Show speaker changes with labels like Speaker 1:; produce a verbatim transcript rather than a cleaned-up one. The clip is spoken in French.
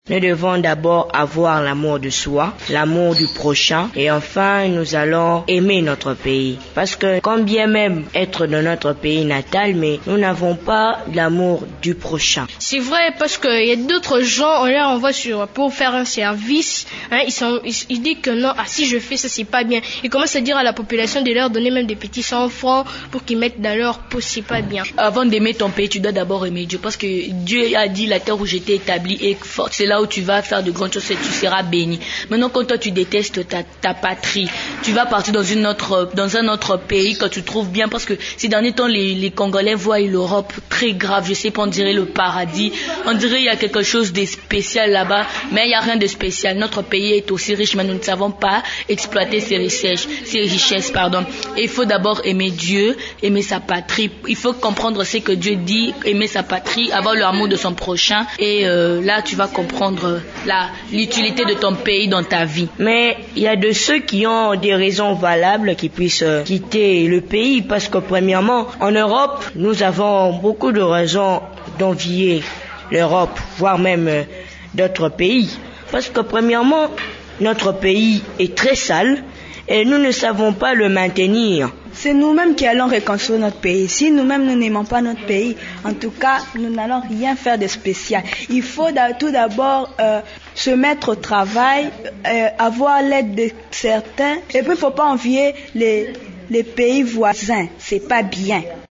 Speaker 1: Nous devons d'abord avoir l'amour de soi, l'amour du prochain et enfin nous allons aimer notre pays. Parce que quand bien même être dans notre pays natal, mais nous n'avons pas l'amour du prochain.
Speaker 2: C'est vrai parce qu'il y a d'autres gens, là on va sur pour faire un service, hein, ils, sont, ils, ils disent que non, ah, si je fais ça c'est pas bien. Ils commencent à dire à la population de leur donner même des petits cent francs pour qu'ils mettent dans leur poche, c'est pas bien.
Speaker 3: Avant d'aimer ton pays, tu dois d'abord aimer Dieu parce que Dieu a dit la terre où j'étais établie est forte, c'est là où tu vas faire de grandes choses et tu seras béni. Maintenant quand toi tu détestes ta, ta patrie, tu vas partir dans une autre, dans un autre pays que tu trouves bien parce que ces derniers temps les, les Congolais voient l'Europe très grave, je sais pas, on dirait le paradis, on dirait il y a quelque chose de spécial là-bas, mais il n'y a rien de spécial. Notre pays est aussi riche mais nous ne savons pas exploiter ses richesses, ses richesses pardon. Et il faut d'abord aimer Dieu, aimer sa patrie, il faut comprendre ce que Dieu dit, aimer sa patrie, avoir l'amour de son prochain et euh, là tu vas comprendre la, l'utilité de ton pays dans ta vie.
Speaker 1: Mais il y a de ceux qui ont des raisons valables qui puissent quitter le pays parce que premièrement, en Europe, nous avons beaucoup de raisons d'envier l'Europe, voire même d'autres pays. Parce que premièrement, notre pays est très sale et nous ne savons pas le maintenir.
Speaker 4: C'est nous-mêmes qui allons reconstruire notre pays. Si nous-mêmes nous n'aimons pas notre pays, en tout cas, nous n'allons rien faire de spécial. Il faut tout d'abord euh, se mettre au travail, euh, avoir l'aide de certains, et puis il ne faut pas envier les, les pays voisins. C'est pas bien.